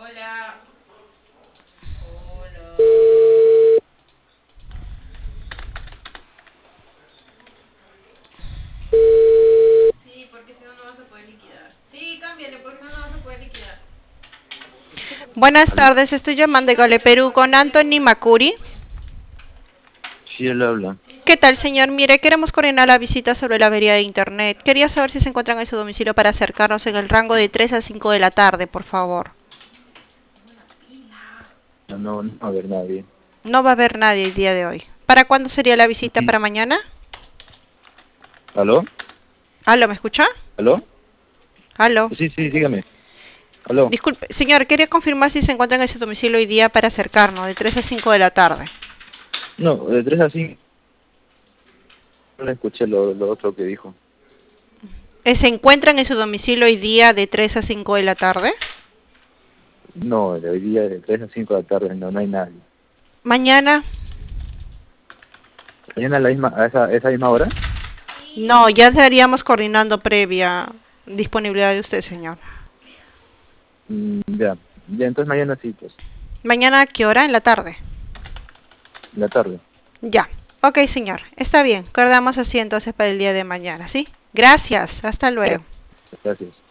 Hola. Hola. Sí, porque si no, no vas a poder liquidar. Sí, cámbiale, porque si no, no vas a poder liquidar. Buenas ¿Aló? tardes, estoy llamando de Gale Perú con Anthony Macuri. Sí, él habla. ¿Qué tal, señor? Mire, queremos coordinar la visita sobre la avería de Internet. Quería saber si se encuentran en su domicilio para acercarnos en el rango de 3 a 5 de la tarde, por favor. No, no va a haber nadie. No va a haber nadie el día de hoy. ¿Para cuándo sería la visita? Sí. ¿Para mañana? ¿Aló? ¿Aló, me escucha? ¿Aló? ¿Aló? Sí, sí, dígame. ¿Aló? Disculpe, señor, quería confirmar si se encuentran en su domicilio hoy día para acercarnos, de 3 a 5 de la tarde. No, de 3 a 5 no le escuché lo otro que dijo. ¿Se encuentran en su domicilio hoy día de 3 a 5 de la tarde? No, de hoy día de 3 a 5 de la tarde no hay nadie. ¿Mañana? ¿Mañana a la misma, a esa misma hora? No, ya estaríamos coordinando previa disponibilidad de usted, señor. Ya. Ya, entonces mañana sí, pues, ¿Mañana a qué hora? En la tarde. en la tarde. Ya. Ok, señor. Está bien. Acordamos así entonces para el día de mañana, ¿sí? Gracias. Hasta Ya, luego. gracias.